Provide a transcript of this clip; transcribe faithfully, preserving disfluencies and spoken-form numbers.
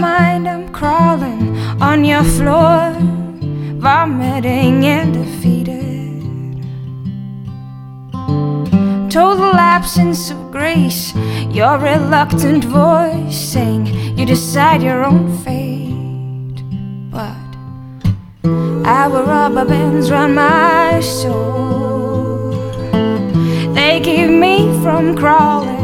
mind, I'm crawling on your floor, vomiting and defeated. Total absence of grace, your reluctant voice saying you decide your own fate. But our rubber bands run my soul, they keep me from crawling